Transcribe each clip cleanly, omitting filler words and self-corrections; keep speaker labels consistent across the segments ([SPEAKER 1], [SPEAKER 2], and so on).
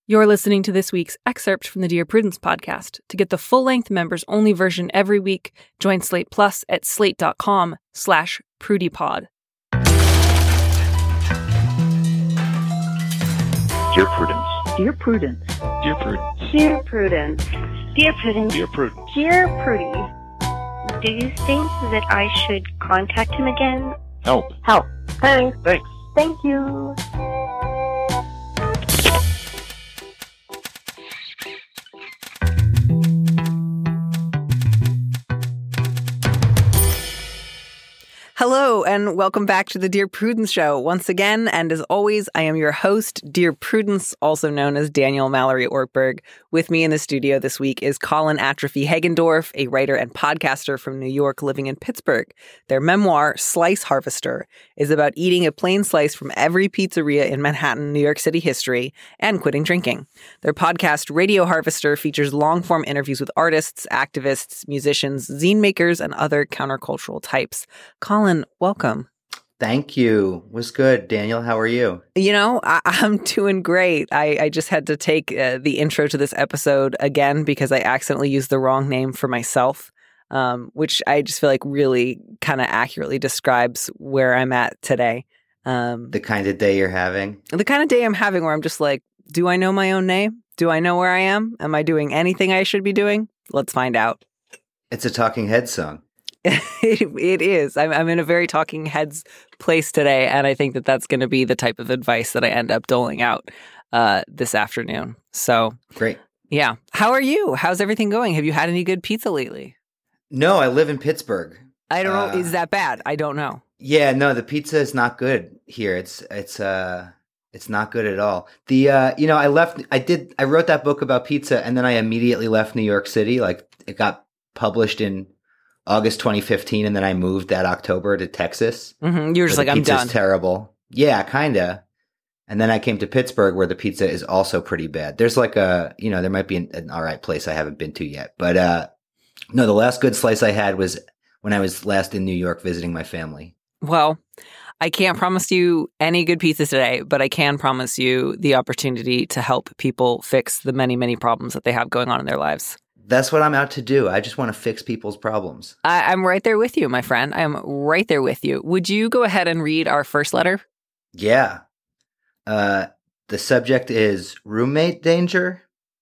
[SPEAKER 1] You're listening to this week's excerpt from the Dear Prudence podcast. To get the full-length members-only version every week, join Slate Plus at slate.com/prudypod.
[SPEAKER 2] Dear Prudence.
[SPEAKER 3] Dear Prudence.
[SPEAKER 2] Dear Prudence.
[SPEAKER 4] Dear Prudence. Dear Prudence.
[SPEAKER 2] Dear Prudence.
[SPEAKER 4] Dear Prudy. Do you think that I should contact him again?
[SPEAKER 2] Help.
[SPEAKER 4] Help. Thanks.
[SPEAKER 2] Thanks.
[SPEAKER 4] Thank you.
[SPEAKER 1] Hello, and welcome back to the Dear Prudence Show. Once again, and as always, I am your host, Dear Prudence, also known as Daniel Mallory Ortberg. With me in the studio this week is Colin Atrophy Hagendorf, a writer and podcaster from New York living in Pittsburgh. Their memoir, Slice Harvester, is about eating a plain slice from every pizzeria in Manhattan, New York City history, and quitting drinking. Their podcast, Radio Harvester, features long-form interviews with artists, activists, musicians, zine makers, and other countercultural types. Colin, welcome.
[SPEAKER 5] Thank you. Was good. Daniel, how are you?
[SPEAKER 1] You know, I'm doing great. I just had to take the intro to this episode again because I accidentally used the wrong name for myself, which I just feel like really kind of accurately describes where I'm at today.
[SPEAKER 5] The kind of day you're having?
[SPEAKER 1] The kind of day I'm having where I'm just like, do I know my own name? Do I know where I am? Am I doing anything I should be doing? Let's find out.
[SPEAKER 5] It's a Talking Heads song.
[SPEAKER 1] It is. I'm in a very Talking Heads place today, and I think that that's going to be the type of advice that I end up doling out this afternoon. So
[SPEAKER 5] great.
[SPEAKER 1] Yeah. How are you? How's everything going? Have you had any good pizza lately?
[SPEAKER 5] No, I live in Pittsburgh.
[SPEAKER 1] I don't know. Is that bad? I don't know.
[SPEAKER 5] Yeah, no, the pizza is not good here. It's not good at all. I wrote that book about pizza, and then I immediately left New York City. Like, it got published in August 2015, and then I moved that October to Texas.
[SPEAKER 1] Mm-hmm. You're just like, I'm done.
[SPEAKER 5] Pizza's terrible. Yeah, kinda. And then I came to Pittsburgh, where the pizza is also pretty bad. There's like there might be an all right place I haven't been to yet. But no, the last good slice I had was when I was last in New York visiting my family.
[SPEAKER 1] Well, I can't promise you any good pizza today, but I can promise you the opportunity to help people fix the many, many problems that they have going on in their lives.
[SPEAKER 5] That's what I'm out to do. I just want to fix people's problems.
[SPEAKER 1] I'm right there with you, my friend. I'm right there with you. Would you go ahead and read our first letter?
[SPEAKER 5] Yeah. The subject is roommate danger.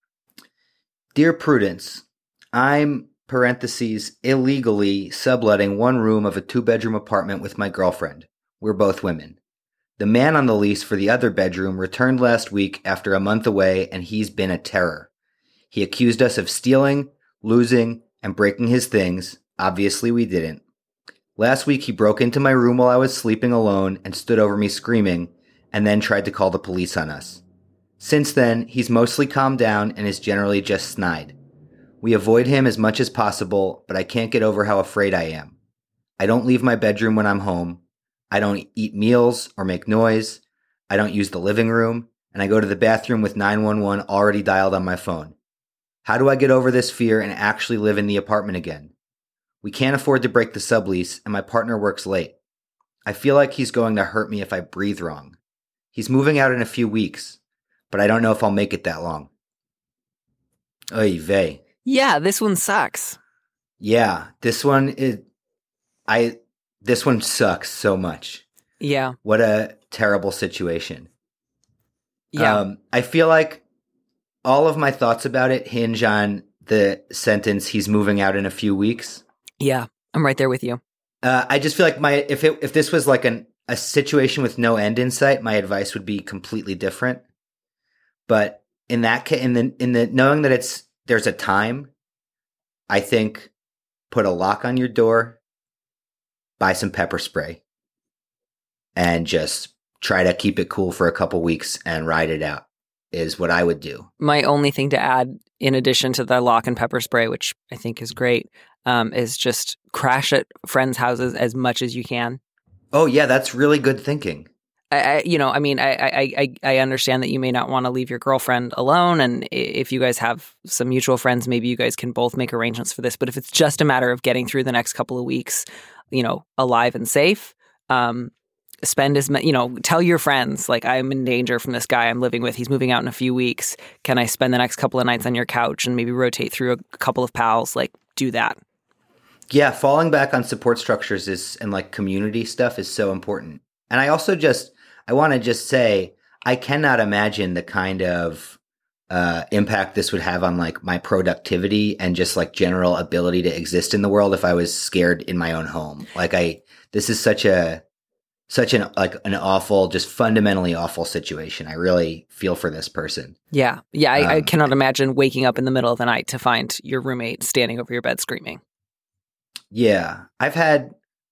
[SPEAKER 5] Dear Prudence, I'm, illegally subletting one room of a 2-bedroom apartment with my girlfriend. We're both women. The man on the lease for the other bedroom returned last week after a month away, and he's been a terror. He accused us of stealing, losing, and breaking his things. Obviously, we didn't. Last week, he broke into my room while I was sleeping alone and stood over me screaming, and then tried to call the police on us. Since then, he's mostly calmed down and is generally just snide. We avoid him as much as possible, but I can't get over how afraid I am. I don't leave my bedroom when I'm home. I don't eat meals or make noise. I don't use the living room, and I go to the bathroom with 911 already dialed on my phone. How do I get over this fear and actually live in the apartment again? We can't afford to break the sublease, and my partner works late. I feel like he's going to hurt me if I breathe wrong. He's moving out in a few weeks, but I don't know if I'll make it that long. Oy vey.
[SPEAKER 1] Yeah, this one sucks.
[SPEAKER 5] Yeah, this one sucks so much.
[SPEAKER 1] Yeah.
[SPEAKER 5] What a terrible situation.
[SPEAKER 1] Yeah.
[SPEAKER 5] I feel like all of my thoughts about it hinge on the sentence, he's moving out in a few weeks.
[SPEAKER 1] Yeah, I'm right there with you.
[SPEAKER 5] I just feel like if this was like a situation with no end in sight, my advice would be completely different. But in that case, in the knowing that there's a time, I think put a lock on your door, buy some pepper spray, and just try to keep it cool for a couple weeks and ride it out. Is what I would do. My
[SPEAKER 1] only thing to add, in addition to the lock and pepper spray, which I think is great, is just crash at friends' houses as much as you can.
[SPEAKER 5] Oh, yeah, that's really good thinking.
[SPEAKER 1] I understand that you may not want to leave your girlfriend alone, and if you guys have some mutual friends, maybe you guys can both make arrangements for this. But if it's just a matter of getting through the next couple of weeks, alive and safe, spend tell your friends, like, I'm in danger from this guy I'm living with. He's moving out in a few weeks. Can I spend the next couple of nights on your couch and maybe rotate through a couple of pals? Like, do that.
[SPEAKER 5] Yeah, falling back on support structures and like community stuff is so important. And I also I want to just say, I cannot imagine the kind of impact this would have on like my productivity and just like general ability to exist in the world if I was scared in my own home. Like this is such an awful, just fundamentally awful situation. I really feel for this person.
[SPEAKER 1] Yeah. Yeah. I cannot imagine waking up in the middle of the night to find your roommate standing over your bed screaming.
[SPEAKER 5] Yeah. I've had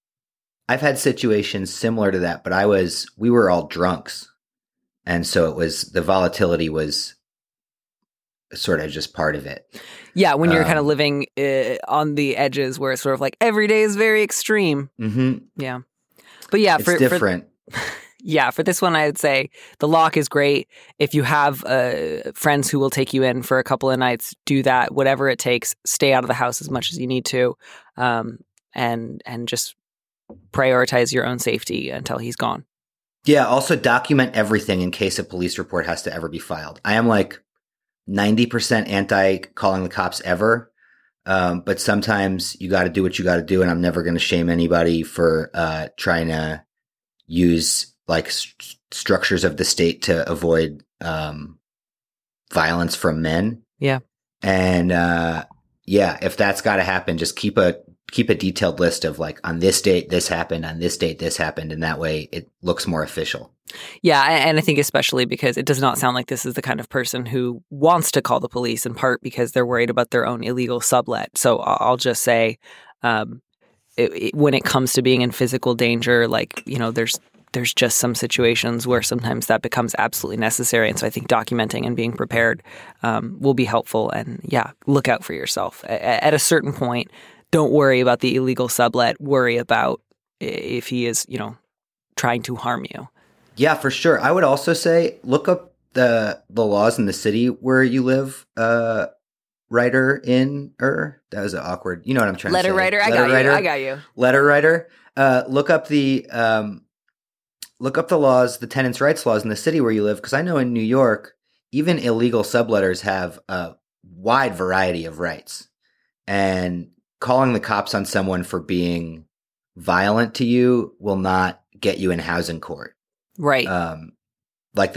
[SPEAKER 5] situations similar to that, but we were all drunks. And so the volatility was sort of just part of it.
[SPEAKER 1] Yeah. When you're kind of living on the edges where it's sort of like every day is very extreme.
[SPEAKER 5] Mm-hmm.
[SPEAKER 1] Yeah. But yeah,
[SPEAKER 5] it's different.
[SPEAKER 1] For this one, I would say the lock is great. If you have friends who will take you in for a couple of nights, do that. Whatever it takes, stay out of the house as much as you need to, and just prioritize your own safety until he's gone.
[SPEAKER 5] Yeah. Also, document everything in case a police report has to ever be filed. I am like 90% anti calling the cops ever. But sometimes you got to do what you got to do, and I'm never going to shame anybody for trying to use like structures of the state to avoid violence from men.
[SPEAKER 1] Yeah,
[SPEAKER 5] and if that's got to happen, just keep a detailed list of like, on this date this happened, on this date this happened, and that way it looks more official.
[SPEAKER 1] Yeah, and I think especially because it does not sound like this is the kind of person who wants to call the police, in part because they're worried about their own illegal sublet. So I'll just say, when it comes to being in physical danger, like, there's just some situations where sometimes that becomes absolutely necessary. And so I think documenting and being prepared will be helpful. And yeah, look out for yourself. At a certain point, don't worry about the illegal sublet. Worry about if he is, trying to harm you.
[SPEAKER 5] Yeah, for sure. I would also say look up the laws in the city where you live. Writer in that was an awkward. You know what I'm trying to say.
[SPEAKER 1] Letter writer. I got you.
[SPEAKER 5] Letter writer. Look up the laws, the tenants' rights laws in the city where you live, because I know in New York, even illegal subletters have a wide variety of rights, and calling the cops on someone for being violent to you will not get you in housing court.
[SPEAKER 1] Right.
[SPEAKER 5] Like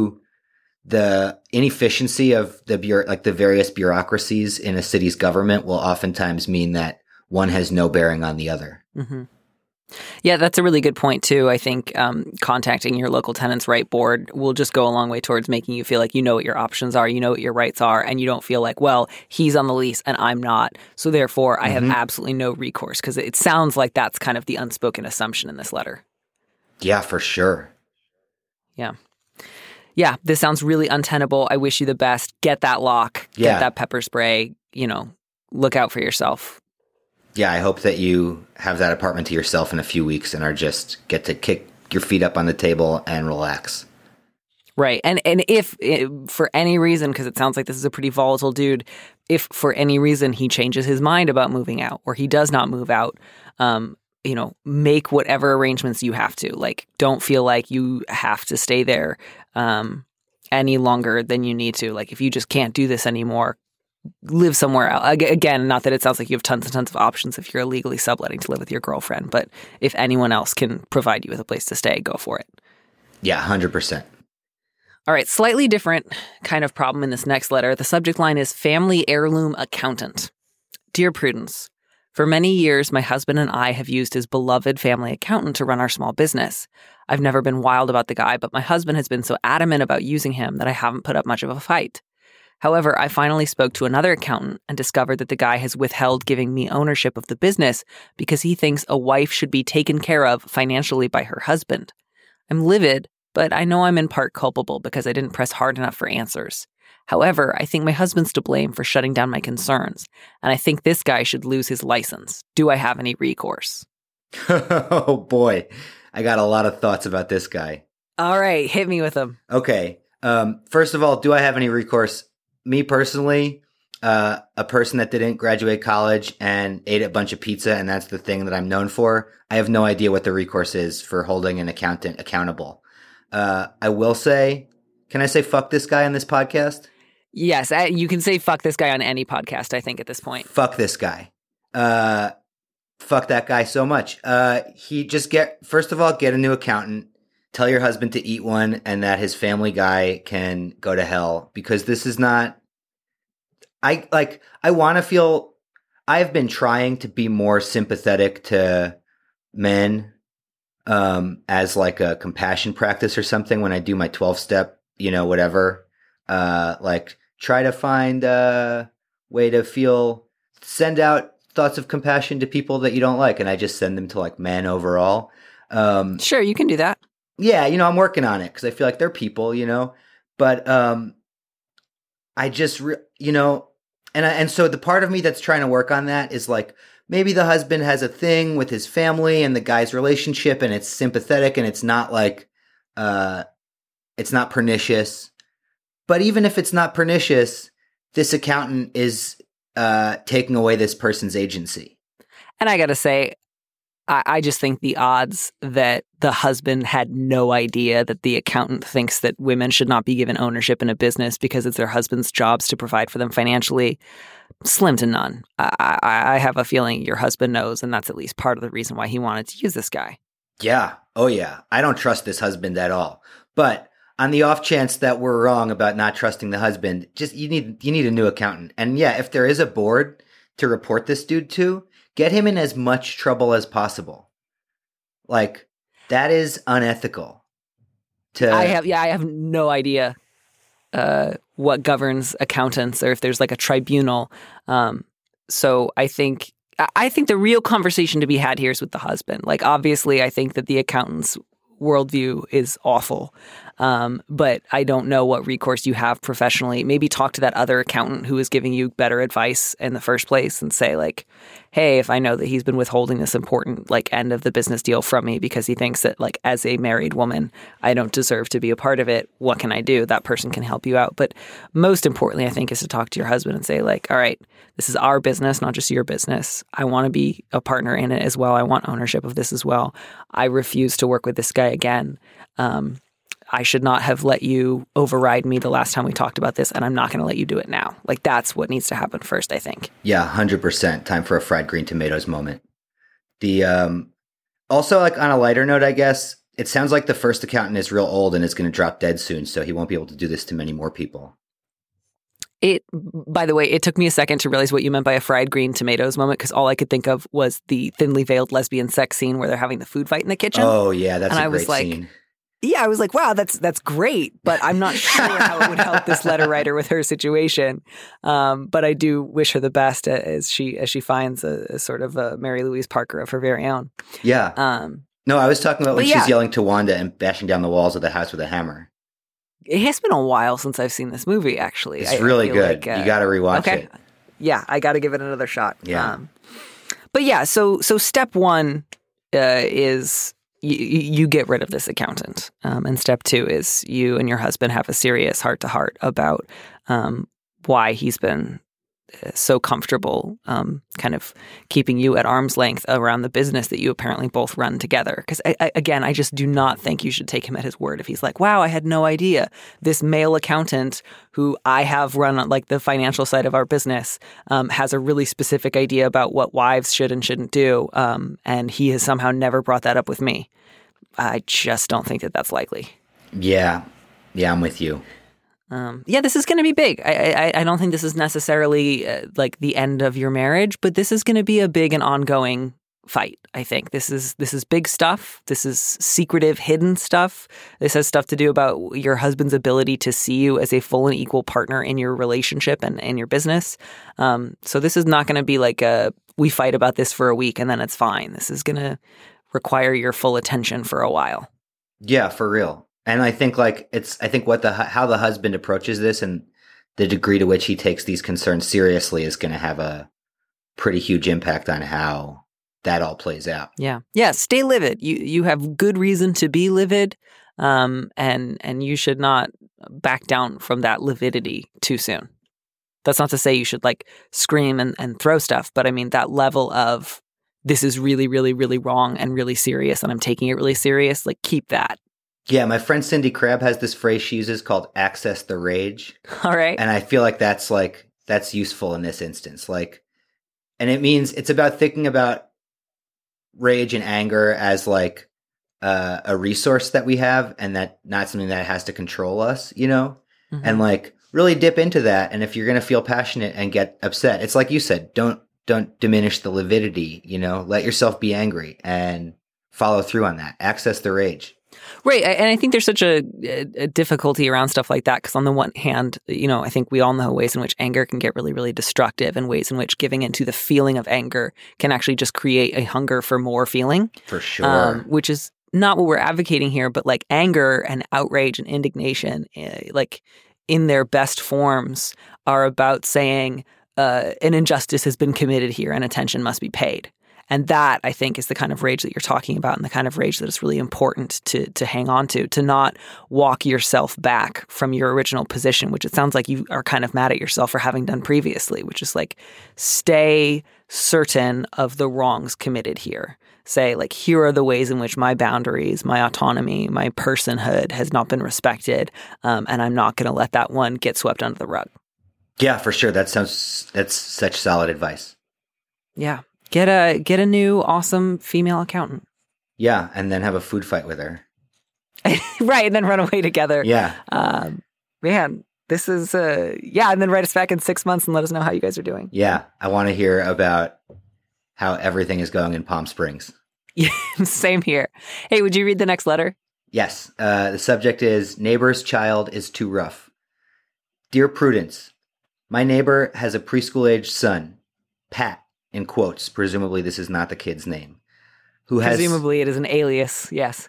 [SPEAKER 5] the inefficiency of the various bureaucracies in a city's government will oftentimes mean that one has no bearing on the other.
[SPEAKER 1] Mm-hmm. Yeah, that's a really good point too. I think contacting your local tenants' right board will just go a long way towards making you feel like you know what your options are, you know what your rights are, and you don't feel like, well, he's on the lease and I'm not, so therefore I have absolutely no recourse, because it sounds like that's kind of the unspoken assumption in this letter.
[SPEAKER 5] Yeah, for sure.
[SPEAKER 1] Yeah. Yeah, this sounds really untenable. I wish you the best. Get that lock. Get that pepper spray. Look out for yourself.
[SPEAKER 5] Yeah, I hope that you have that apartment to yourself in a few weeks and get to kick your feet up on the table and relax.
[SPEAKER 1] Right. And if for any reason, because it sounds like this is a pretty volatile dude, if for any reason he changes his mind about moving out or he does not move out, make whatever arrangements you have to. Like, don't feel like you have to stay there any longer than you need to. Like, if you just can't do this anymore, live somewhere else. Again, not that it sounds like you have tons and tons of options if you're illegally subletting to live with your girlfriend, but if anyone else can provide you with a place to stay, go for it.
[SPEAKER 5] Yeah, 100%.
[SPEAKER 1] All right, slightly different kind of problem in this next letter. The subject line is Family Heirloom Accountant. Dear Prudence, for many years, my husband and I have used his beloved family accountant to run our small business. I've never been wild about the guy, but my husband has been so adamant about using him that I haven't put up much of a fight. However, I finally spoke to another accountant and discovered that the guy has withheld giving me ownership of the business because he thinks a wife should be taken care of financially by her husband. I'm livid, but I know I'm in part culpable because I didn't press hard enough for answers. However, I think my husband's to blame for shutting down my concerns, and I think this guy should lose his license. Do I have any recourse?
[SPEAKER 5] Oh boy, I got a lot of thoughts about this guy.
[SPEAKER 1] All right, hit me with them.
[SPEAKER 5] Okay. First of all, do I have any recourse? Me personally, a person that didn't graduate college and ate a bunch of pizza, and that's the thing that I'm known for, I have no idea what the recourse is for holding an accountant accountable. I will say, can I say fuck this guy on this podcast?
[SPEAKER 1] Yes, you can say fuck this guy on any podcast, I think, at this point.
[SPEAKER 5] Fuck this guy. Fuck that guy so much. First of all, get a new accountant. Tell your husband to eat one and that his family guy can go to hell, because this is not, I want to feel, I've been trying to be more sympathetic to men, as like a compassion practice or something when I do my 12-step, whatever, try to find a way to send out thoughts of compassion to people that you don't like. And I just send them to like men overall.
[SPEAKER 1] Sure, you can do that.
[SPEAKER 5] Yeah, I'm working on it because I feel like they're people, but I just, and so the part of me that's trying to work on that is like, maybe the husband has a thing with his family and the guy's relationship, and it's sympathetic and it's not like, it's not pernicious. But even if it's not pernicious, this accountant is taking away this person's agency.
[SPEAKER 1] And I got to say, I just think the odds that the husband had no idea that the accountant thinks that women should not be given ownership in a business because it's their husband's jobs to provide for them financially, slim to none. I have a feeling your husband knows, and that's at least part of the reason why he wanted to use this guy.
[SPEAKER 5] Yeah. Oh, yeah. I don't trust this husband at all. But on the off chance that we're wrong about not trusting the husband, just you need a new accountant. And yeah, if there is a board to report this dude to, get him in as much trouble as possible. Like, that is unethical.
[SPEAKER 1] I have no idea what governs accountants, or if there's like a tribunal. So I think the real conversation to be had here is with the husband. Like, obviously, I think that the accountant's worldview is awful. But I don't know what recourse you have professionally. Maybe talk to that other accountant who is giving you better advice in the first place and say like, hey, if I know that he's been withholding this important like end of the business deal from me because he thinks that like as a married woman, I don't deserve to be a part of it, what can I do? That person can help you out. But most importantly, I think, is to talk to your husband and say like, all right, this is our business, not just your business. I want to be a partner in it as well. I want ownership of this as well. I refuse to work with this guy again. I should not have let you override me the last time we talked about this, and I'm not going to let you do it now. Like, that's what needs to happen first, I think.
[SPEAKER 5] Yeah, 100%. Time for a fried green tomatoes moment. The also, like, on a lighter note, I guess, it sounds like the first accountant is real old and is going to drop dead soon, so he won't be able to do this to many more people.
[SPEAKER 1] By the way, it took me a second to realize what you meant by a fried green tomatoes moment, because all I could think of was the thinly veiled lesbian sex scene where they're having the food fight in the kitchen.
[SPEAKER 5] Oh, yeah, that's a great scene.
[SPEAKER 1] Yeah, I was like, wow, that's great, but I'm not sure how it would help this letter writer with her situation. But I do wish her the best as she finds a sort of a Mary Louise Parker of her very own.
[SPEAKER 5] Yeah. No, I was talking about when she's yelling to Wanda and bashing down the walls of the house with a hammer.
[SPEAKER 1] It has been a while since I've seen this movie, actually.
[SPEAKER 5] It's really good. Like, you got to rewatch it.
[SPEAKER 1] Yeah, I got to give it another shot.
[SPEAKER 5] Yeah.
[SPEAKER 1] But yeah, so step one is you get rid of this accountant. And step two is you and your husband have a serious heart-to-heart about why he's been so comfortable kind of keeping you at arm's length around the business that you apparently both run together. Because, again, I just do not think you should take him at his word if he's like, wow, I had no idea. This male accountant who I have run like the financial side of our business has a really specific idea about what wives should and shouldn't do. And he has somehow never brought that up with me. I just don't think that that's likely.
[SPEAKER 5] Yeah. Yeah, I'm with you.
[SPEAKER 1] This is going to be big. I don't think this is necessarily like the end of your marriage, but this is going to be a big and ongoing fight. I think this is big stuff. This is secretive, hidden stuff. This has stuff to do about your husband's ability to see you as a full and equal partner in your relationship and in your business. So this is not going to be like we fight about this for a week and then it's fine. This is going to require your full attention for a while.
[SPEAKER 5] Yeah, for real. And I think how the husband approaches this and the degree to which he takes these concerns seriously is going to have a pretty huge impact on how that all plays out.
[SPEAKER 1] Yeah. Yeah. Stay livid. You have good reason to be livid. And you should not back down from that lividity too soon. That's not to say you should like scream and throw stuff, but I mean that level of this is really, really, really wrong and really serious and I'm taking it really serious, like keep that.
[SPEAKER 5] Yeah, my friend Cindy Crabb has this phrase she uses called access the rage.
[SPEAKER 1] All right.
[SPEAKER 5] And I feel like that's useful in this instance. Like, and it's about thinking about rage and anger as like a resource that we have and that not something that has to control us, you know? Mm-hmm. And like really dip into that. And if you're going to feel passionate and get upset, it's like you said, don't diminish the lividity, you know, let yourself be angry and follow through on that. Access the rage.
[SPEAKER 1] Right. And I think there's such a difficulty around stuff like that because on the one hand, you know, I think we all know ways in which anger can get really, really destructive and ways in which giving into the feeling of anger can actually just create a hunger for more feeling.
[SPEAKER 5] For sure.
[SPEAKER 1] Which is not what we're advocating here, but like anger and outrage and indignation, like in their best forms are about saying an injustice has been committed here and attention must be paid. And that, I think, is the kind of rage that you're talking about and the kind of rage that is really important to hang on to not walk yourself back from your original position, which it sounds like you are kind of mad at yourself for having done previously, which is like stay certain of the wrongs committed here. Say, like, here are the ways in which my boundaries, my autonomy, my personhood has not been respected, and I'm not going to let that one get swept under the rug.
[SPEAKER 5] Yeah, for sure. That's such solid advice.
[SPEAKER 1] Yeah. Get a new awesome female accountant.
[SPEAKER 5] Yeah, and then have a food fight with her.
[SPEAKER 1] Right, and then run away together.
[SPEAKER 5] Yeah.
[SPEAKER 1] Man, this is and then write us back in 6 months and let us know how you guys are doing.
[SPEAKER 5] Yeah, I want to hear about how everything is going in Palm Springs.
[SPEAKER 1] Yeah, same here. Hey, would you read the next letter?
[SPEAKER 5] Yes. The subject is Neighbor's Child is Too Rough. Dear Prudence, my neighbor has a preschool-aged son, Pat, in quotes, presumably this is not the kid's name,
[SPEAKER 1] presumably it is an alias, yes.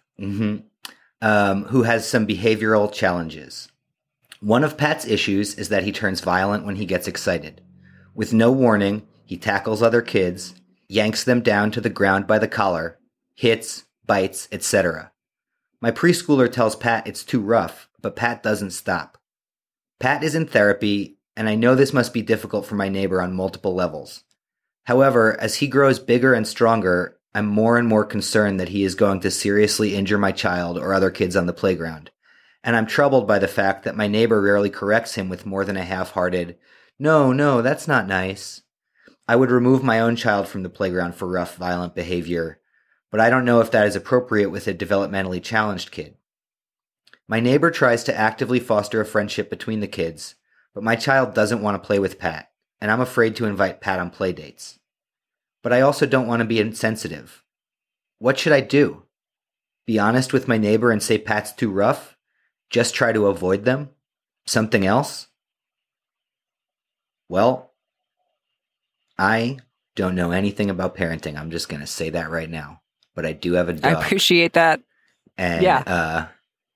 [SPEAKER 5] Mm-hmm. Who has some behavioral challenges. One of Pat's issues is that he turns violent when he gets excited. With no warning, he tackles other kids, yanks them down to the ground by the collar, hits, bites, etc. My preschooler tells Pat it's too rough, but Pat doesn't stop. Pat is in therapy, and I know this must be difficult for my neighbor on multiple levels. However, as he grows bigger and stronger, I'm more and more concerned that he is going to seriously injure my child or other kids on the playground. And I'm troubled by the fact that my neighbor rarely corrects him with more than a half-hearted, no, that's not nice. I would remove my own child from the playground for rough, violent behavior, but I don't know if that is appropriate with a developmentally challenged kid. My neighbor tries to actively foster a friendship between the kids, but my child doesn't want to play with Pat, and I'm afraid to invite Pat on play dates. But I also don't want to be insensitive. What should I do? Be honest with my neighbor and say Pat's too rough? Just try to avoid them? Something else? Well, I don't know anything about parenting. I'm just going to say that right now. But I do have a dog.
[SPEAKER 1] I appreciate that.
[SPEAKER 5] And
[SPEAKER 1] yeah.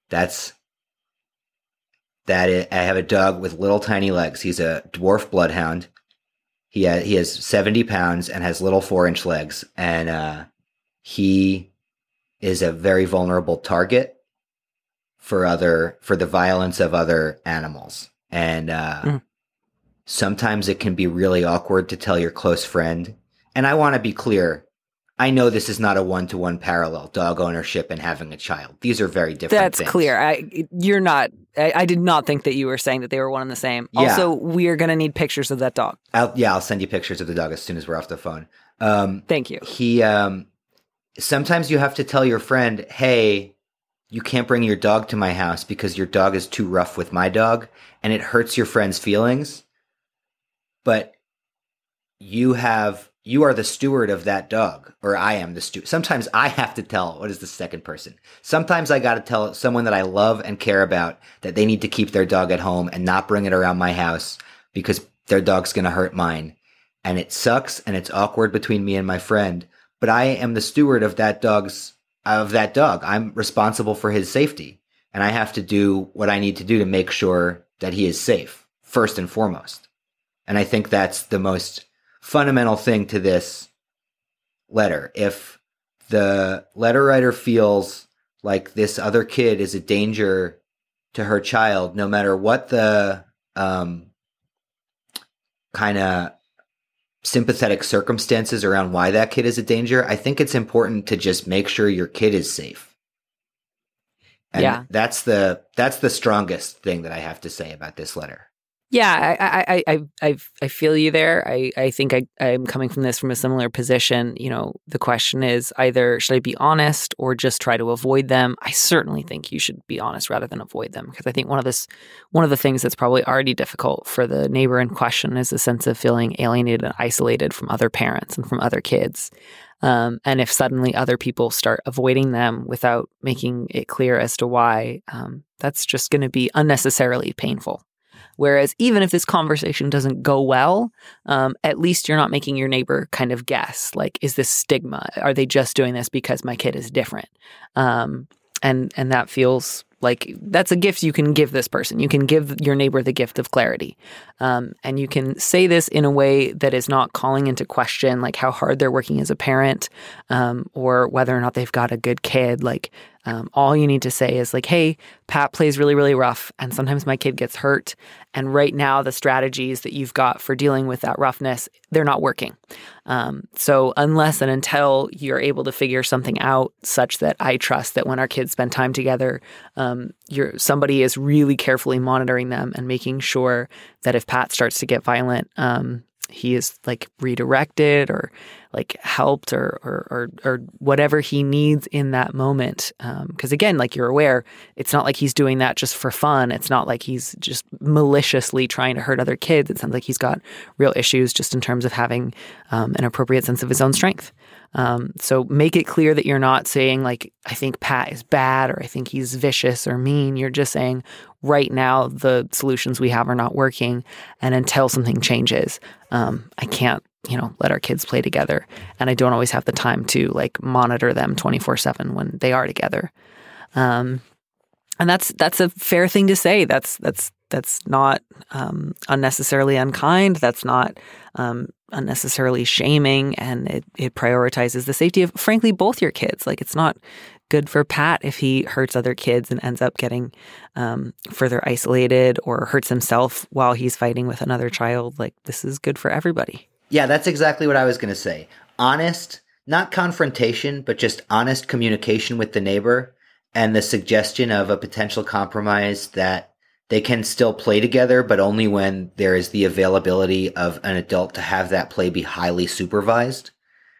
[SPEAKER 5] I have a dog with little tiny legs. He's a dwarf bloodhound. He has 70 pounds and has little 4-inch legs. And he is a very vulnerable target for the violence of other animals. And sometimes it can be really awkward to tell your close friend. And I want to be clear. I know this is not a one-to-one parallel, dog ownership and having a child. These are very different things.
[SPEAKER 1] That's clear. I did not think that you were saying that they were one and the same.
[SPEAKER 5] Yeah.
[SPEAKER 1] Also, we are going to need pictures of that dog.
[SPEAKER 5] I'll send you pictures of the dog as soon as we're off the phone.
[SPEAKER 1] Thank you.
[SPEAKER 5] He, sometimes you have to tell your friend, hey, you can't bring your dog to my house because your dog is too rough with my dog, and it hurts your friend's feelings. But you are the steward of that dog, or I am the steward. Sometimes I have to tell, what is the second person? Sometimes I got to tell someone that I love and care about that they need to keep their dog at home and not bring it around my house because their dog's going to hurt mine. And it sucks and it's awkward between me and my friend, but I am the steward of that dog. I'm responsible for his safety, and I have to do what I need to do to make sure that he is safe, first and foremost. And I think that's the most fundamental thing to this letter. If the letter writer feels like this other kid is a danger to her child, no matter what the kind of sympathetic circumstances around why that kid is a danger, I think it's important to just make sure your kid is safe. And
[SPEAKER 1] yeah,
[SPEAKER 5] that's the strongest thing that I have to say about this letter.
[SPEAKER 1] Yeah, I feel you there. I think I'm coming from this from a similar position. You know, the question is either should I be honest or just try to avoid them? I certainly think you should be honest rather than avoid them, because I think one of the things that's probably already difficult for the neighbor in question is a sense of feeling alienated and isolated from other parents and from other kids. And if suddenly other people start avoiding them without making it clear as to why, that's just going to be unnecessarily painful. Whereas even if this conversation doesn't go well, at least you're not making your neighbor kind of guess, like, is this stigma? Are they just doing this because my kid is different? And that feels like that's a gift you can give this person. You can give your neighbor the gift of clarity. And you can say this in a way that is not calling into question, like, how hard they're working as a parent, or whether or not they've got a good kid. Like, all you need to say is like, hey, Pat plays really, really rough, and sometimes my kid gets hurt. And right now, the strategies that you've got for dealing with that roughness, they're not working. So unless and until you're able to figure something out such that I trust that when our kids spend time together, somebody is really carefully monitoring them and making sure that if Pat starts to get violent, he is like redirected or like helped or whatever he needs in that moment. Because again, like you're aware, it's not like he's doing that just for fun. It's not like he's just maliciously trying to hurt other kids. It sounds like he's got real issues just in terms of having an appropriate sense of his own strength. So make it clear that you're not saying like, I think Pat is bad or I think he's vicious or mean. You're just saying right now the solutions we have are not working. And until something changes, I can't, let our kids play together. And I don't always have the time to like monitor them 24/7 when they are together. And that's a fair thing to say. That's not unnecessarily unkind. That's not unnecessarily shaming, and it prioritizes the safety of, frankly, both your kids. Like, it's not good for Pat if he hurts other kids and ends up getting further isolated or hurts himself while he's fighting with another child. Like, this is good for everybody.
[SPEAKER 5] Yeah, that's exactly what I was going to say. Honest, not confrontation, but just honest communication with the neighbor and the suggestion of a potential compromise that they can still play together, but only when there is the availability of an adult to have that play be highly supervised.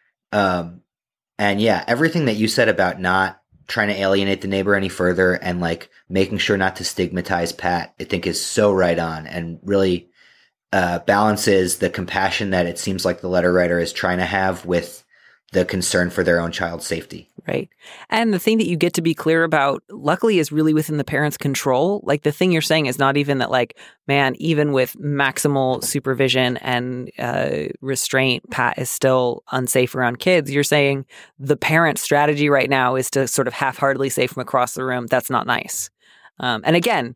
[SPEAKER 5] And yeah, everything that you said about not trying to alienate the neighbor any further and like making sure not to stigmatize Pat, I think is so right on and really balances the compassion that it seems like the letter writer is trying to have with the concern for their own child's safety.
[SPEAKER 1] Right. And the thing that you get to be clear about, luckily, is really within the parent's control. Like, the thing you're saying is not even that, like, man, even with maximal supervision and restraint, Pat is still unsafe around kids. You're saying the parent's strategy right now is to sort of half-heartedly say from across the room, that's not nice. And again,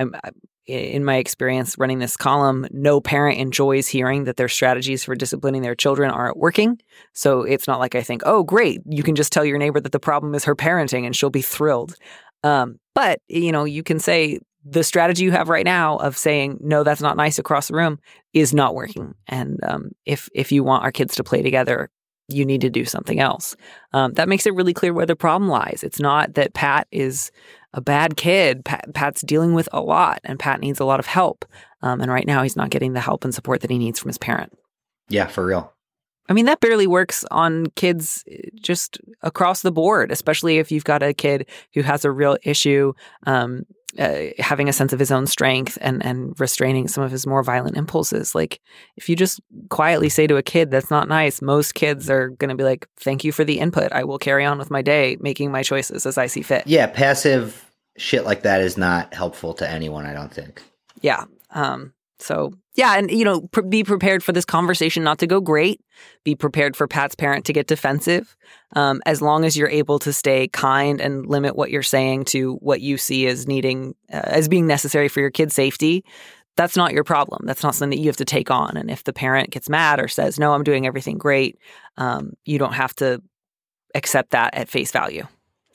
[SPEAKER 1] in my experience running this column, no parent enjoys hearing that their strategies for disciplining their children aren't working. So it's not like I think, oh, great, you can just tell your neighbor that the problem is her parenting and she'll be thrilled. But, you can say the strategy you have right now of saying, no, that's not nice across the room is not working. And if you want our kids to play together, you need to do something else. That makes it really clear where the problem lies. It's not that Pat is a bad kid. Pat's dealing with a lot, and Pat needs a lot of help. And right now, he's not getting the help and support that he needs from his parent.
[SPEAKER 5] Yeah, for real.
[SPEAKER 1] I mean, that barely works on kids just across the board, especially if you've got a kid who has a real issue having a sense of his own strength and restraining some of his more violent impulses. Like, if you just quietly say to a kid, that's not nice, most kids are going to be like, thank you for the input. I will carry on with my day, making my choices as I see fit.
[SPEAKER 5] Yeah, passive shit like that is not helpful to anyone, I don't think.
[SPEAKER 1] Yeah. So, yeah, and, be prepared for this conversation not to go great. Be prepared for Pat's parent to get defensive. As long as you're able to stay kind and limit what you're saying to what you see as needing, as being necessary for your kid's safety, that's not your problem. That's not something that you have to take on. And if the parent gets mad or says, no, I'm doing everything great, you don't have to accept that at face value.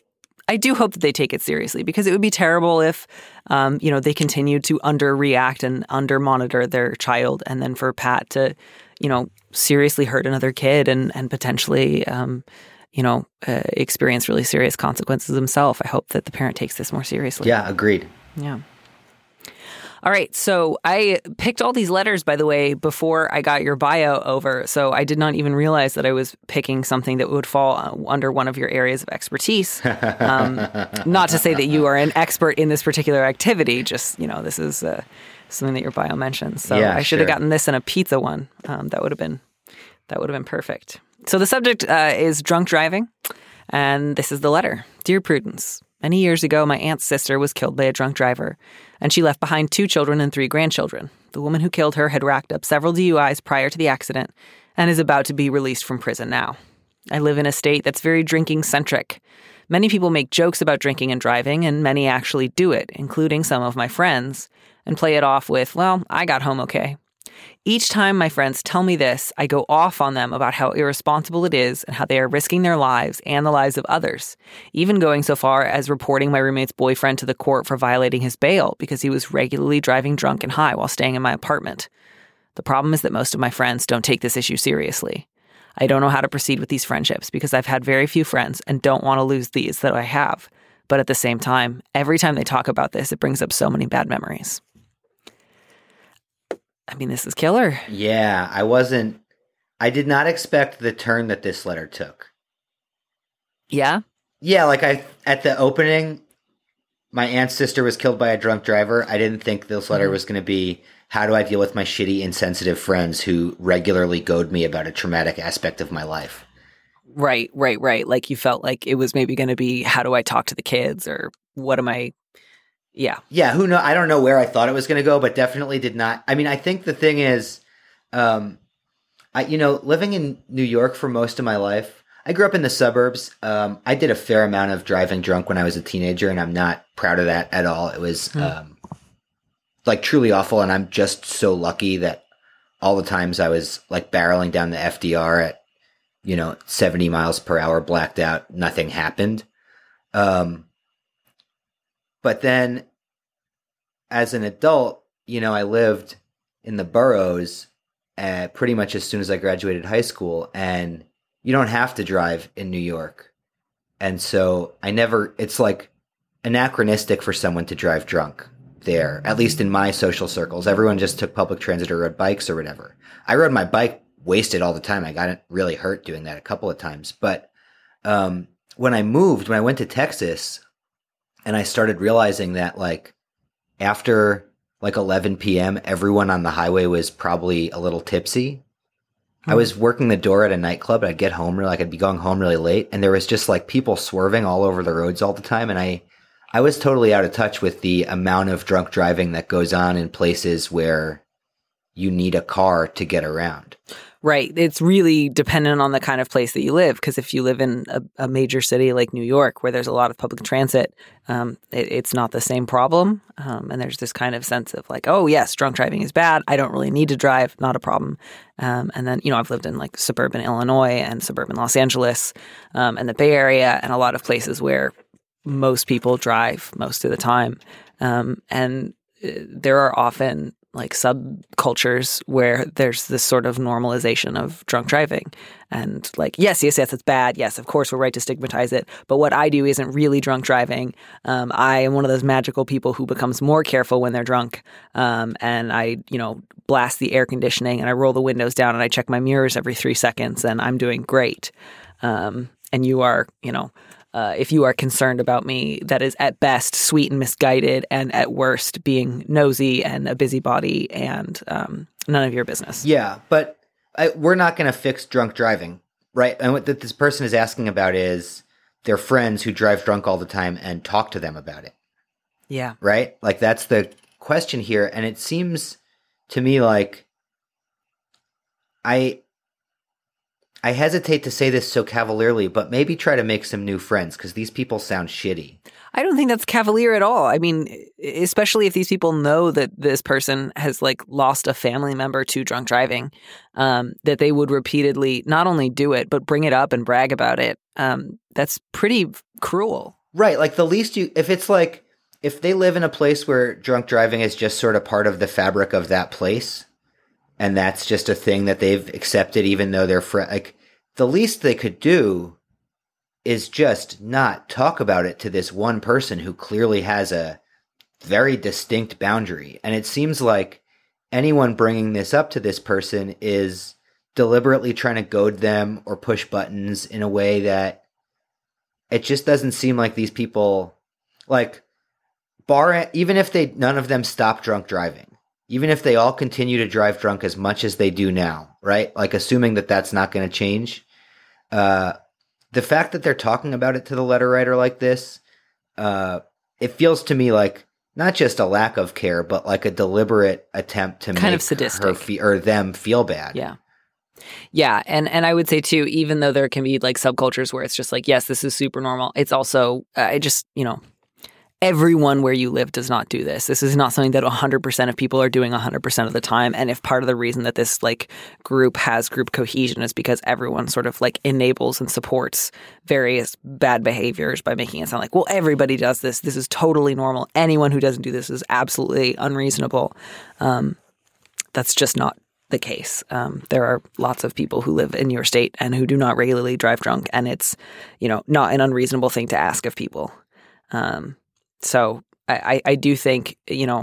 [SPEAKER 1] I do hope that they take it seriously, because it would be terrible if, they continued to underreact and under-monitor their child, and then for Pat to, seriously hurt another kid and potentially, experience really serious consequences himself. I hope that the parent takes this more seriously.
[SPEAKER 5] Yeah, agreed.
[SPEAKER 1] Yeah. All right. So I picked all these letters, by the way, before I got your bio over. So I did not even realize that I was picking something that would fall under one of your areas of expertise. Not to say that you are an expert in this particular activity. Just, this is something that your bio mentions. So
[SPEAKER 5] yeah,
[SPEAKER 1] I should have gotten this in a pizza one. That would have been perfect. So the subject is drunk driving. And this is the letter. Dear Prudence, many years ago, my aunt's sister was killed by a drunk driver, and she left behind 2 children and 3 grandchildren. The woman who killed her had racked up several DUIs prior to the accident and is about to be released from prison now. I live in a state that's very drinking-centric. Many people make jokes about drinking and driving, and many actually do it, including some of my friends, and play it off with, well, I got home okay. Each time my friends tell me this, I go off on them about how irresponsible it is and how they are risking their lives and the lives of others, even going so far as reporting my roommate's boyfriend to the court for violating his bail because he was regularly driving drunk and high while staying in my apartment. The problem is that most of my friends don't take this issue seriously. I don't know how to proceed with these friendships because I've had very few friends and don't want to lose these that I have. But at the same time, every time they talk about this, it brings up so many bad memories. I mean, this is killer.
[SPEAKER 5] Yeah, I did not expect the turn that this letter took.
[SPEAKER 1] Yeah?
[SPEAKER 5] Yeah, at the opening, my aunt's sister was killed by a drunk driver. I didn't think this letter was going to be, how do I deal with my shitty, insensitive friends who regularly goad me about a traumatic aspect of my life?
[SPEAKER 1] Right. Like you felt like it was maybe going to be, how do I talk to the kids, or what am I... Yeah.
[SPEAKER 5] Yeah, who knows? I don't know where I thought it was going to go, but definitely did not. I mean, I think the thing is, living in New York for most of my life, I grew up in the suburbs. I did a fair amount of driving drunk when I was a teenager, and I'm not proud of that at all. It was truly awful, and I'm just so lucky that all the times I was barreling down the FDR at, 70 miles per hour, blacked out, nothing happened. But then as an adult, I lived in the boroughs pretty much as soon as I graduated high school, and you don't have to drive in New York. And so it's anachronistic for someone to drive drunk there, at least in my social circles. Everyone just took public transit or rode bikes or whatever. I rode my bike wasted all the time. I got really hurt doing that a couple of times. But when I went to Texas, and I started realizing that after 11 p.m., everyone on the highway was probably a little tipsy. I was working the door at a nightclub, and I'd get home I'd be going home really late, and there was just people swerving all over the roads all the time. And I was totally out of touch with the amount of drunk driving that goes on in places where you need a car to get around.
[SPEAKER 1] Right. It's really dependent on the kind of place that you live, because if you live in a major city like New York, where there's a lot of public transit, it's not the same problem. And there's this kind of sense of oh, yes, drunk driving is bad. I don't really need to drive. Not a problem. And then, I've lived in suburban Illinois and suburban Los Angeles and the Bay Area, and a lot of places where most people drive most of the time. And there are often subcultures where there's this sort of normalization of drunk driving. And yes, it's bad. Yes, of course, we're right to stigmatize it. But what I do isn't really drunk driving. I am one of those magical people who becomes more careful when they're drunk. And I, blast the air conditioning, and I roll the windows down, and I check my mirrors every 3 seconds, and I'm doing great. And you are, if you are concerned about me, that is at best sweet and misguided, and at worst being nosy and a busybody, and none of your business.
[SPEAKER 5] Yeah, but we're not going to fix drunk driving, right? And what this person is asking about is their friends who drive drunk all the time and talk to them about it.
[SPEAKER 1] Yeah.
[SPEAKER 5] Right? That's the question here. And it seems to me I hesitate to say this so cavalierly, but maybe try to make some new friends, because these people sound shitty.
[SPEAKER 1] I don't think that's cavalier at all. I mean, especially if these people know that this person has lost a family member to drunk driving, that they would repeatedly not only do it, but bring it up and brag about it. That's pretty cruel.
[SPEAKER 5] Right. Like the least if they live in a place where drunk driving is just sort of part of the fabric of that place, and that's just a thing that they've accepted, even though they're like, the least they could do is just not talk about it to this one person who clearly has a very distinct boundary. And it seems like anyone bringing this up to this person is deliberately trying to goad them or push buttons in a way that it just doesn't seem like these people, like, even if none of them stop drunk driving, even if they all continue to drive drunk as much as they do now, right? Like, assuming that that's not going to change, the fact that they're talking about it to the letter writer like this, it feels to me like not just a lack of care, but like a deliberate attempt to
[SPEAKER 1] kind
[SPEAKER 5] make
[SPEAKER 1] of sadistic
[SPEAKER 5] or them feel bad.
[SPEAKER 1] Yeah. Yeah. And I would say too, even though there can be like subcultures where it's just like, yes, this is super normal. It's also, everyone where you live does not do this. This is not something that 100% of people are doing 100% of the time. And if part of the reason that this like group has group cohesion is because everyone sort of like enables and supports various bad behaviors by making it sound like, well, everybody does this. This is totally normal. Anyone who doesn't do this is absolutely unreasonable. That's just not the case. There are lots of people who live in your state and who do not regularly drive drunk. And it's, not an unreasonable thing to ask of people. So I do think,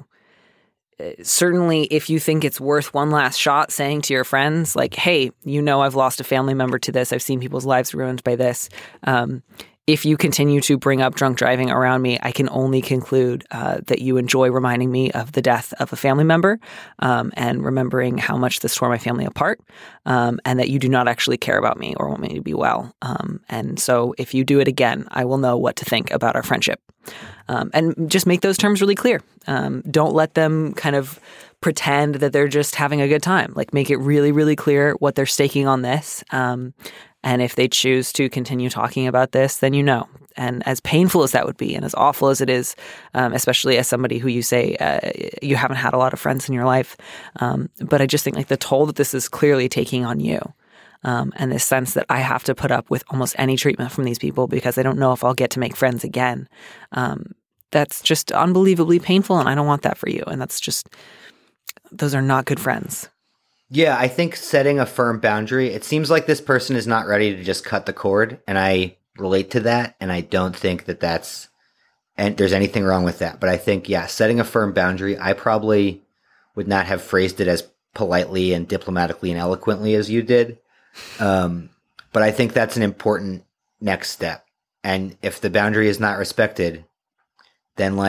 [SPEAKER 1] certainly if you think it's worth one last shot saying to your friends, like, hey, I've lost a family member to this. I've seen people's lives ruined by this. If you continue to bring up drunk driving around me, I can only conclude that you enjoy reminding me of the death of a family member and remembering how much this tore my family apart, and that you do not actually care about me or want me to be well. And so if you do it again, I will know what to think about our friendship. And just make those terms really clear. Don't let them kind of pretend that they're just having a good time. Like, make it really, really clear what they're staking on this. And if they choose to continue talking about this, then And as painful as that would be and as awful as it is, especially as somebody who you say you haven't had a lot of friends in your life, but I just think like the toll that this is clearly taking on you, and this sense that I have to put up with almost any treatment from these people because I don't know if I'll get to make friends again, that's just unbelievably painful, and I don't want that for you. And those are not good friends.
[SPEAKER 5] Yeah, I think setting a firm boundary, it seems like this person is not ready to just cut the cord, and I relate to that, and I don't think that there's anything wrong with that. But I think, setting a firm boundary, I probably would not have phrased it as politely and diplomatically and eloquently as you did. But I think that's an important next step. And if the boundary is not respected, then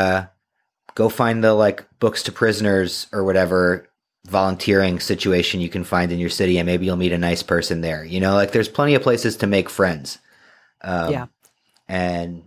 [SPEAKER 5] go find the books to prisoners or whatever volunteering situation you can find in your city, and maybe you'll meet a nice person there. There's plenty of places to make friends. And and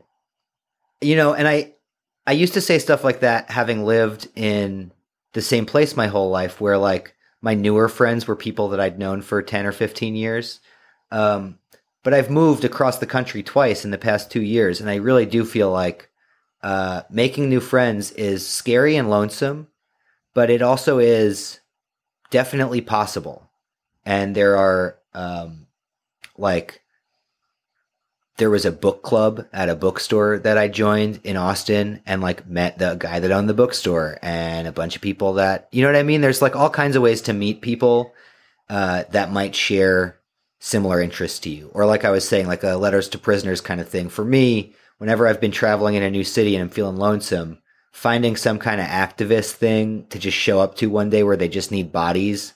[SPEAKER 5] I used to say stuff like that, having lived in the same place my whole life, where my newer friends were people that I'd known for 10 or 15 years. But I've moved across the country twice in the past 2 years, and I really do feel like making new friends is scary and lonesome, but it also is definitely possible. And there are, there was a book club at a bookstore that I joined in Austin and met the guy that owned the bookstore and a bunch of people that, you know what I mean? There's all kinds of ways to meet people that might share similar interests to you. Or I was saying, a letters to prisoners kind of thing. For me, whenever I've been traveling in a new city and I'm feeling lonesome, finding some kind of activist thing to just show up to one day where they just need bodies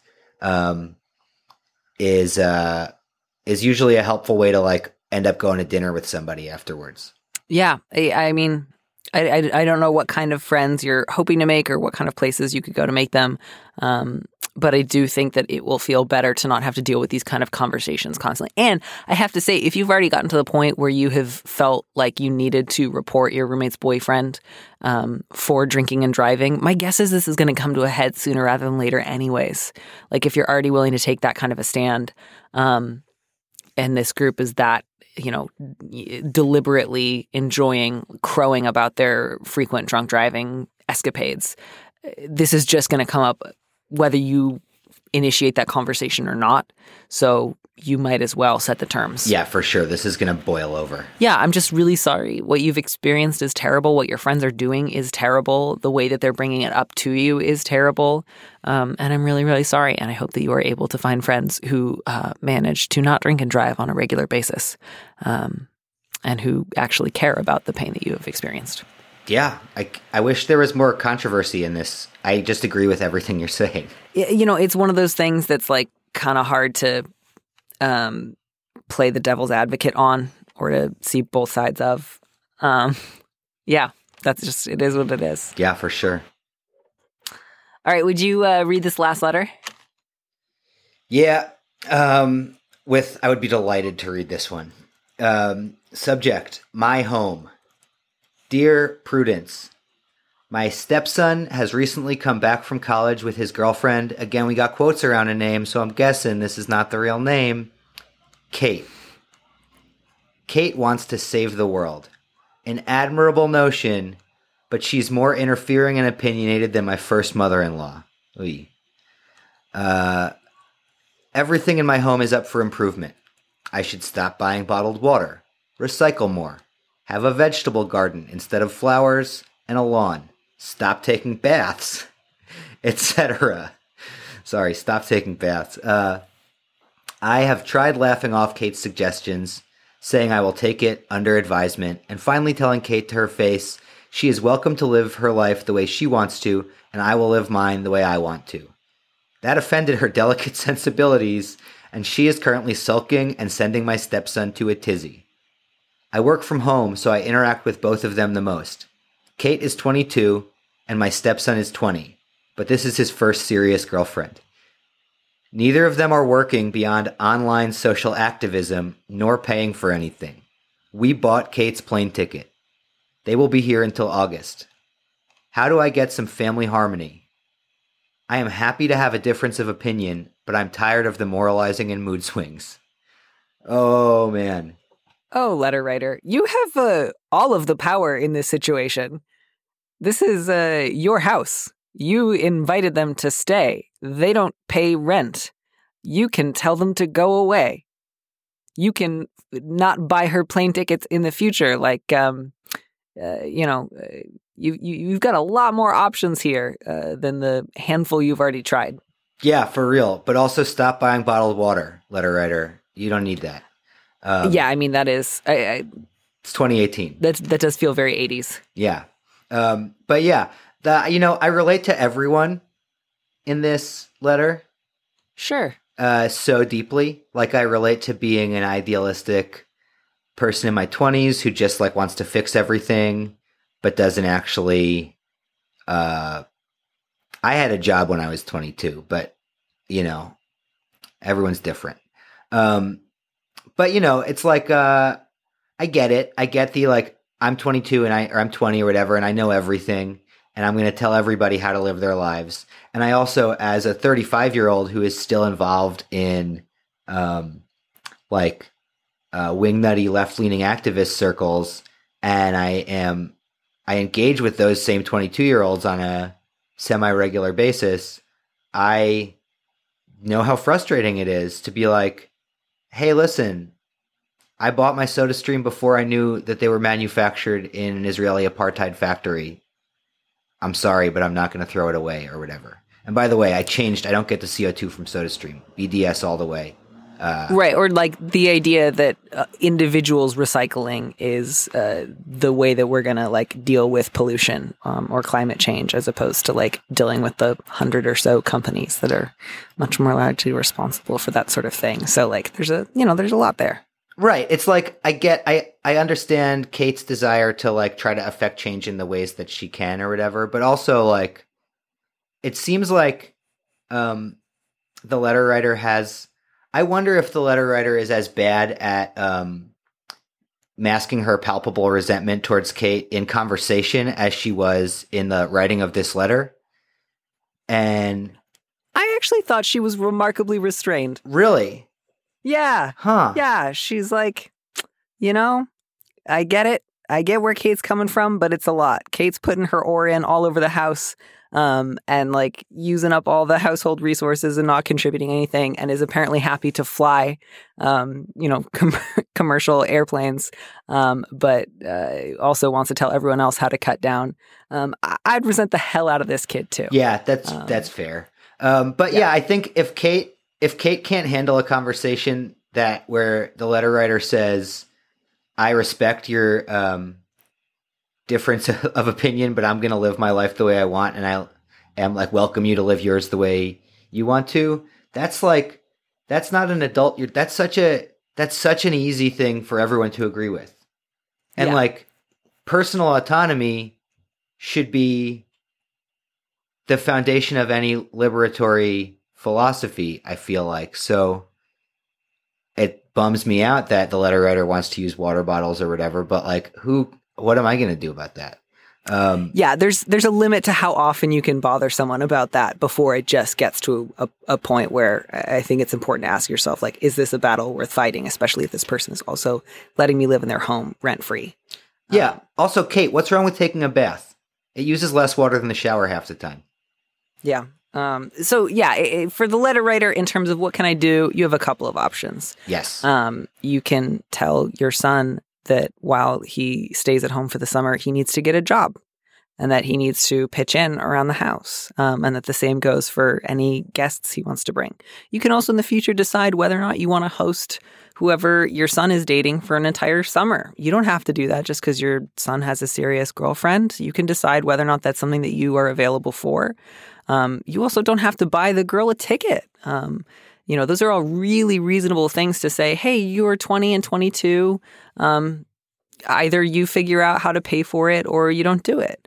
[SPEAKER 5] is usually a helpful way to end up going to dinner with somebody afterwards. Yeah.
[SPEAKER 1] I mean, I don't know what kind of friends you're hoping to make or what kind of places you could go to make them. But I do think that it will feel better to not have to deal with these kind of conversations constantly. And I have to say, if you've already gotten to the point where you have felt like you needed to report your roommate's boyfriend for drinking and driving, my guess is this is going to come to a head sooner rather than later anyways. If you're already willing to take that kind of a stand, and this group is that, deliberately enjoying crowing about their frequent drunk driving escapades, this is just going to come up whether you initiate that conversation or not. So you might as well set the terms.
[SPEAKER 5] Yeah, for sure. This is going to boil over.
[SPEAKER 1] Yeah, I'm just really sorry. What you've experienced is terrible. What your friends are doing is terrible. The way that they're bringing it up to you is terrible. And I'm really, really sorry. And I hope that you are able to find friends who manage to not drink and drive on a regular basis and who actually care about the pain that you have experienced.
[SPEAKER 5] Yeah, I wish there was more controversy in this. I just agree with everything you're saying.
[SPEAKER 1] You know, it's one of those things that's like kind of hard to play the devil's advocate on or to see both sides of. Yeah, that's just, it is what it is.
[SPEAKER 5] Yeah, for sure.
[SPEAKER 1] All right, would you read this last letter?
[SPEAKER 5] Yeah, I would be delighted to read this one. Subject, my home. Dear Prudence, my stepson has recently come back from college with his girlfriend. Again, we got quotes around a name, so I'm guessing this is not the real name. Kate. Kate wants to save the world. An admirable notion, but she's more interfering and opinionated than my first mother-in-law. Oy. Everything in my home is up for improvement. I should stop buying bottled water, recycle more, have a vegetable garden instead of flowers, and a lawn. Stop taking baths, etc. Sorry, stop taking baths. I have tried laughing off Kate's suggestions, saying I will take it under advisement, and finally telling Kate to her face she is welcome to live her life the way she wants to, and I will live mine the way I want to. That offended her delicate sensibilities, and she is currently sulking and sending my stepson to a tizzy. I work from home, so I interact with both of them the most. Kate is 22, and my stepson is 20, but this is his first serious girlfriend. Neither of them are working beyond online social activism, nor paying for anything. We bought Kate's plane ticket. They will be here until August. How do I get some family harmony? I am happy to have a difference of opinion, but I'm tired of the moralizing and mood swings. Oh, man.
[SPEAKER 1] Oh, letter writer, you have all of the power in this situation. This is your house. You invited them to stay. They don't pay rent. You can tell them to go away. You can not buy her plane tickets in the future. Like, you've got a lot more options here than the handful you've already tried.
[SPEAKER 5] Yeah, for real. But also stop buying bottled water, letter writer. You don't need that.
[SPEAKER 1] Yeah, I mean, that is...
[SPEAKER 5] it's 2018.
[SPEAKER 1] That does feel very 80s.
[SPEAKER 5] Yeah. But yeah, I relate to everyone in this letter.
[SPEAKER 1] Sure.
[SPEAKER 5] So deeply. Like, I relate to being an idealistic person in my 20s who just, like, wants to fix everything, but doesn't actually... I had a job when I was 22, but, everyone's different. But, it's like, I get it. I get the, like, I'm 22 or I'm 20 or whatever, and I know everything, and I'm going to tell everybody how to live their lives. And I also, as a 35-year-old who is still involved in, wingnutty left-leaning activist circles, and I engage with those same 22-year-olds on a semi-regular basis, I know how frustrating it is to be like, hey, listen, I bought my SodaStream before I knew that they were manufactured in an Israeli apartheid factory. I'm sorry, but I'm not going to throw it away or whatever. And by the way, I changed. I don't get the CO2 from SodaStream. BDS all the way.
[SPEAKER 1] Right. Or like the idea that individuals recycling is the way that we're going to like deal with pollution or climate change, as opposed to like dealing with the 100 or so companies that are much more largely responsible for that sort of thing. So like there's a lot there.
[SPEAKER 5] Right. It's like I understand Kate's desire to like try to affect change in the ways that she can or whatever, but also like it seems like the letter writer has. I wonder if the letter writer is as bad at masking her palpable resentment towards Kate in conversation as she was in the writing of this letter. And
[SPEAKER 1] I actually thought she was remarkably restrained.
[SPEAKER 5] Really?
[SPEAKER 1] Yeah.
[SPEAKER 5] Huh.
[SPEAKER 1] Yeah. She's like, I get it. I get where Kate's coming from, but it's a lot. Kate's putting her oar in all over the house, and like using up all the household resources and not contributing anything, and is apparently happy to fly, commercial airplanes, but also wants to tell everyone else how to cut down. I'd resent the hell out of this kid too.
[SPEAKER 5] Yeah, that's fair. But yeah, I think if Kate can't handle a conversation where the letter writer says, I respect your difference of opinion, but I'm going to live my life the way I want, and I am like welcome you to live yours the way you want to. That's not an adult. That's such an easy thing for everyone to agree with. And like personal autonomy should be the foundation of any liberatory philosophy, I feel like. So it bums me out that the letter writer wants to use water bottles or whatever, but like what am I going to do about that?
[SPEAKER 1] There's a limit to how often you can bother someone about that before it just gets to a point where I think it's important to ask yourself, like, is this a battle worth fighting, especially if this person is also letting me live in their home rent-free?
[SPEAKER 5] Yeah. Also, Kate, what's wrong with taking a bath? It uses less water than the shower half the time.
[SPEAKER 1] Yeah. For the letter writer, in terms of what can I do, you have a couple of options.
[SPEAKER 5] Yes.
[SPEAKER 1] You can tell your son that while he stays at home for the summer, he needs to get a job and that he needs to pitch in around the house, and that the same goes for any guests he wants to bring. You can also in the future decide whether or not you want to host whoever your son is dating for an entire summer. You don't have to do that just because your son has a serious girlfriend. You can decide whether or not that's something that you are available for. You also don't have to buy the girl a ticket. Those are all really reasonable things to say, hey, you're 20 and 22. Either you figure out how to pay for it or you don't do it.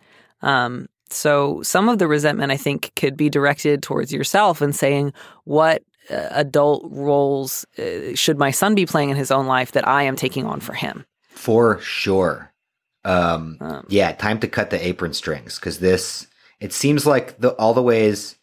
[SPEAKER 1] So some of the resentment, I think, could be directed towards yourself and saying, what adult roles should my son be playing in his own life that I am taking on for him? For sure. Time
[SPEAKER 5] to cut the apron strings, because it seems like all the ways,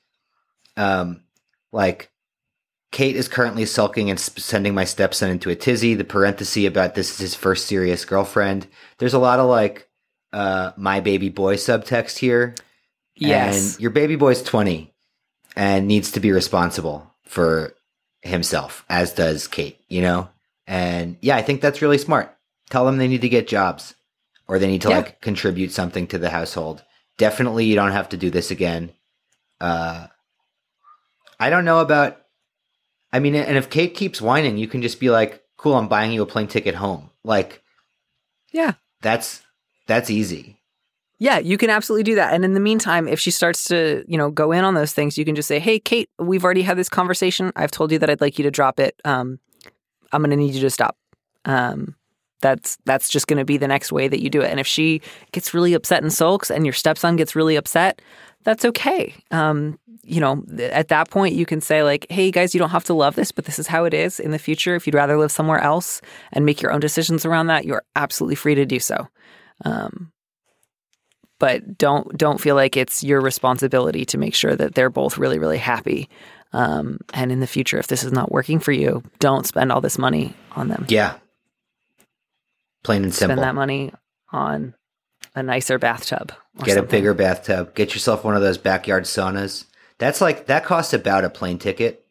[SPEAKER 5] like Kate is currently sulking and sending my stepson into a tizzy. The parenthesis about this is his first serious girlfriend. There's a lot of like my baby boy subtext here. Yes. And your baby boy's 20 and needs to be responsible for himself, as does Kate, And yeah, I think that's really smart. Tell them they need to get jobs or they need to like contribute something to the household. Definitely you don't have to do this again. I don't know about, and if Kate keeps whining, you can just be like, cool, I'm buying you a plane ticket home. Like, yeah, that's easy. Yeah, you can absolutely do that. And in the meantime, if she starts to, go in on those things, you can just say, hey, Kate, we've already had this conversation. I've told you that I'd like you to drop it. I'm going to need you to stop. That's just going to be the next way that you do it. And if she gets really upset and sulks and your stepson gets really upset, that's okay. At that point you can say like, hey guys, you don't have to love this, but this is how it is in the future. If you'd rather live somewhere else and make your own decisions around that, you're absolutely free to do so. But don't feel like it's your responsibility to make sure that they're both really, really happy. And in the future, if this is not working for you, don't spend all this money on them. Yeah. Plain and simple. Spend that money on a nicer bathtub. Get a bigger bathtub. Get yourself one of those backyard saunas. That costs about a plane ticket.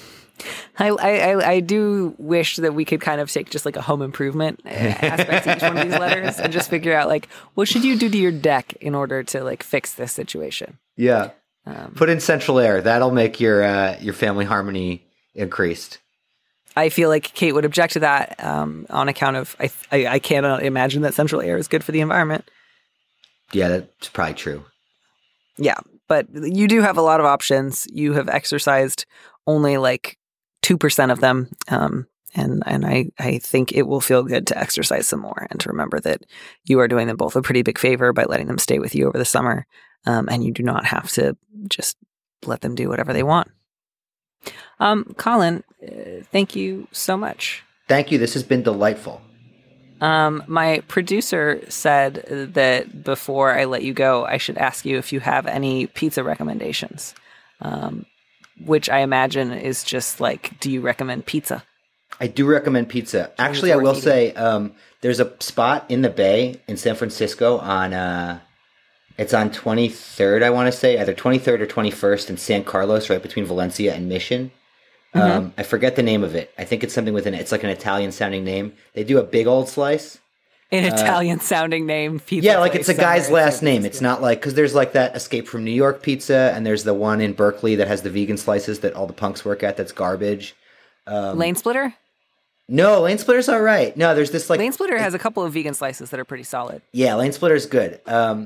[SPEAKER 5] I do wish that we could kind of take just like a home improvement aspect to each one of these letters and just figure out like, what should you do to your deck in order to like fix this situation? Yeah. Put in central air. That'll make your family harmony increased. I feel like Kate would object to that on account of I cannot imagine that central air is good for the environment. Yeah, that's probably true. Yeah, but you do have a lot of options. You have exercised only like 2% of them, and I think it will feel good to exercise some more and to remember that you are doing them both a pretty big favor by letting them stay with you over the summer, and you do not have to just let them do whatever they want. Colin, thank you so much. Thank you. This has been delightful. My producer said that before I let you go, I should ask you if you have any pizza recommendations, which I imagine is just like, do you recommend pizza? I do recommend pizza. Actually, I will say there's a spot in the Bay in San Francisco on it's on 23rd, I want to say, either 23rd or 21st in San Carlos, right between Valencia and Mission. I forget the name of it. I think it's something with it's like an Italian-sounding name. They do a big old slice.
[SPEAKER 1] An Italian-sounding name pizza.
[SPEAKER 5] Yeah, like it's a guy's last name. It's not like, because there's like that Escape from New York pizza, and there's the one in Berkeley that has the vegan slices that all the punks work at. That's garbage.
[SPEAKER 1] Lane Splitter?
[SPEAKER 5] No, Lane Splitter's all right. No, there's this like
[SPEAKER 1] Lane Splitter has a couple of vegan slices that are pretty solid.
[SPEAKER 5] Yeah, Lane Splitter's good.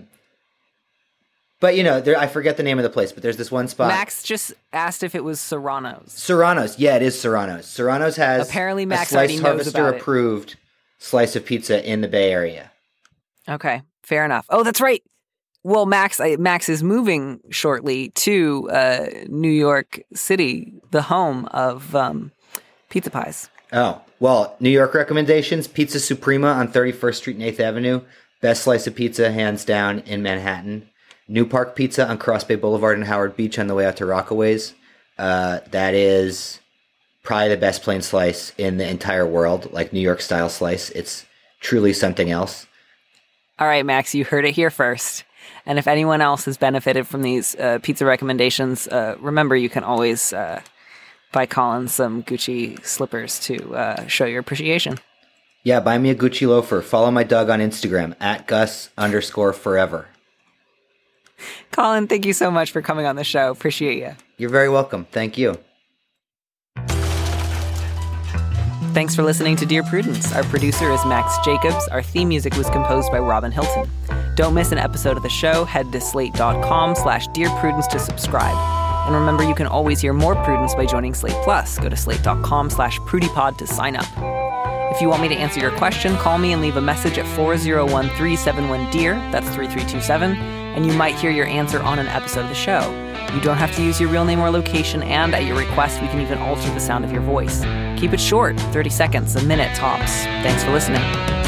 [SPEAKER 5] But, I forget the name of the place, but there's this one spot.
[SPEAKER 1] Max just asked if it was Serrano's.
[SPEAKER 5] Serrano's. Yeah, it is Serrano's. Serrano's has
[SPEAKER 1] apparently Max
[SPEAKER 5] a
[SPEAKER 1] already
[SPEAKER 5] Sliced
[SPEAKER 1] knows
[SPEAKER 5] Harvester
[SPEAKER 1] about it.
[SPEAKER 5] approved slice of pizza in the Bay Area.
[SPEAKER 1] Okay, fair enough. Oh, that's right. Well, Max is moving shortly to New York City, the home of pizza pies.
[SPEAKER 5] Oh, well, New York recommendations, Pizza Suprema on 31st Street and 8th Avenue. Best slice of pizza, hands down, in Manhattan. New Park Pizza on Cross Bay Boulevard and Howard Beach on the way out to Rockaways. That is probably the best plain slice in the entire world, like New York-style slice. It's truly something else.
[SPEAKER 1] All right, Max, you heard it here first. And if anyone else has benefited from these pizza recommendations, remember you can always buy Colin some Gucci slippers to show your appreciation.
[SPEAKER 5] Yeah, buy me a Gucci loafer. Follow my dog on Instagram, @Gus_forever.
[SPEAKER 1] Colin, thank you so much for coming on the show. Appreciate you.
[SPEAKER 5] You're very welcome. Thank you.
[SPEAKER 1] Thanks for listening to Dear Prudence. Our producer is Max Jacobs. Our theme music was composed by Robin Hilton. Don't miss an episode of the show. Head to slate.com/Dear Prudence to subscribe. And remember, you can always hear more Prudence by joining Slate Plus. Go to slate.com/PrudyPod to sign up. If you want me to answer your question, call me and leave a message at 401-371-DEAR. That's 3327. And you might hear your answer on an episode of the show. You don't have to use your real name or location, and at your request, we can even alter the sound of your voice. Keep it short, 30 seconds, a minute tops. Thanks for listening.